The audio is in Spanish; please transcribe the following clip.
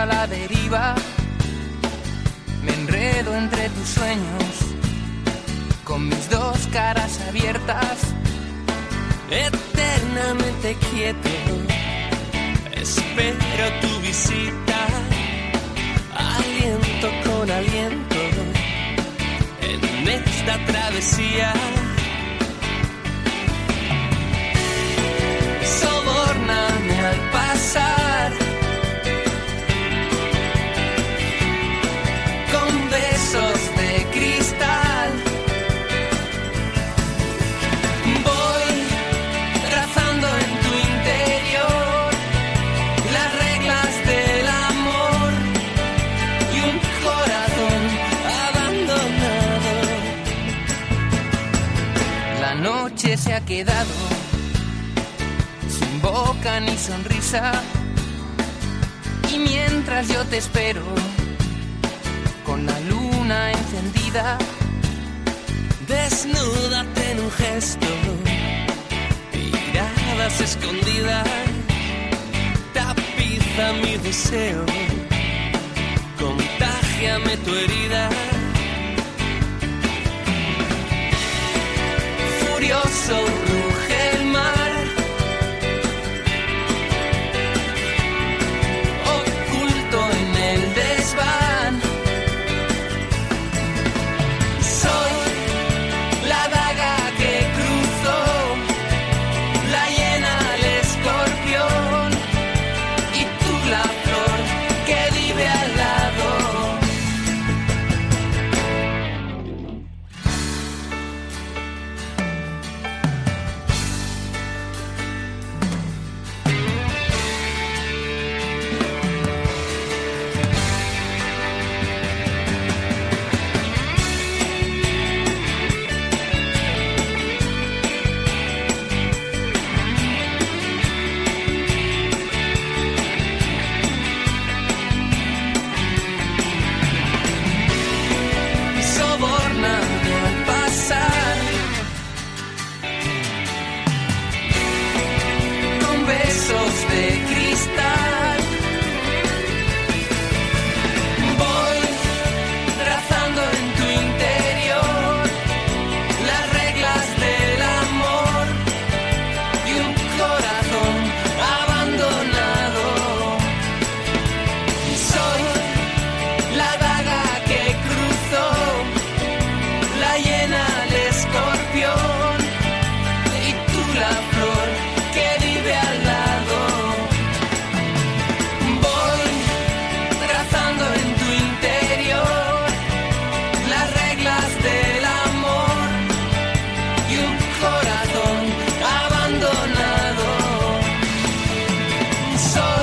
a la deriva, me enredo entre tus sueños, con mis dos caras abiertas, eternamente quieto. Espero tu visita, aliento con aliento, en esta travesía. Sobórname al pasar, con besos de cristal. Voy trazando en tu interior las reglas del amor y un corazón abandonado. La noche se ha quedado sin boca ni sonrisa, y mientras yo te espero con la luna encendida, desnúdate en un gesto, miradas escondidas, tapiza mi deseo, contágiame tu herida. Furioso ruge el mar, oculto en el desván. Soy la daga que cruzó, la hiena, el escorpión, y tú la flor que vive al lado. Sobórname al pasar, con besos de cristal. Voy trazando en tu interior las reglas del amor y un corazón abandonado. Soy la daga que cruzó, la hiena, el escorpión, y tú la flor que vive al lado. Voy trazando en tu interior las reglas del amor y un corazón abandonado. Soy